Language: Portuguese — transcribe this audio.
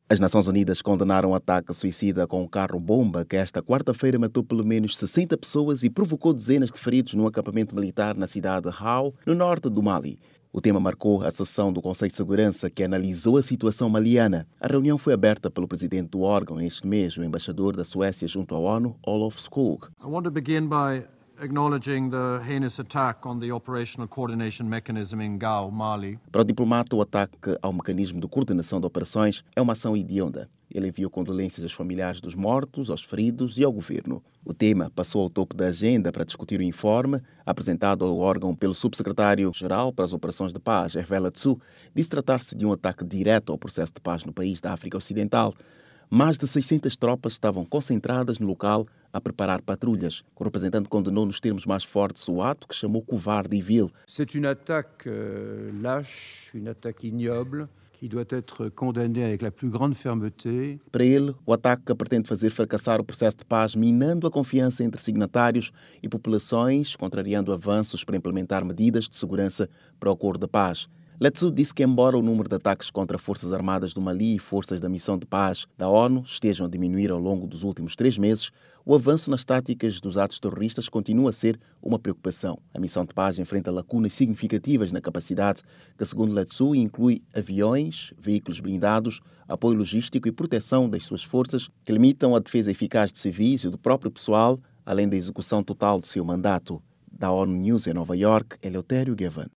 As Nações Unidas condenaram o ataque suicida com um carro-bomba que esta quarta-feira matou pelo menos 60 pessoas e provocou dezenas de feridos num acampamento militar na cidade de Hao, no norte do Mali. O tema marcou a sessão do Conselho de Segurança que analisou a situação maliana. A reunião foi aberta pelo presidente do órgão este mês, o embaixador da Suécia junto à ONU, Olof Skog. I want to begin by acknowledging the heinous attack on the Operational Coordination Mechanism in Gao, Mali. Para o diplomata, o ataque ao mecanismo de coordenação de operações é uma ação hedionda. Ele enviou condolências aos familiares dos mortos, aos feridos e ao governo. O tema passou ao topo da agenda para discutir o informe apresentado ao órgão pelo subsecretário-geral para as operações de paz, Hervé Ladsou, disse tratar-se de um ataque direto ao processo de paz no país da África Ocidental. Mais de 600 tropas estavam concentradas no local a preparar patrulhas. O representante condenou nos termos mais fortes o ato que chamou covarde e vil. C'est une attaque lâche, une attaque ignoble, qui doit être condamnée avec la plus grande fermeté. Para ele, o ataque pretende fazer fracassar o processo de paz, minando a confiança entre signatários e populações, contrariando avanços para implementar medidas de segurança para o acordo de paz. Ladsou disse que, embora o número de ataques contra forças armadas do Mali e forças da missão de paz da ONU estejam a diminuir ao longo dos últimos 3 meses, o avanço nas táticas dos atos terroristas continua a ser uma preocupação. A missão de paz enfrenta lacunas significativas na capacidade, que, segundo Ladsou, inclui aviões, veículos blindados, apoio logístico e proteção das suas forças, que limitam a defesa eficaz de civis e do próprio pessoal, além da execução total do seu mandato. Da ONU News em Nova York, Eleutério Gavan.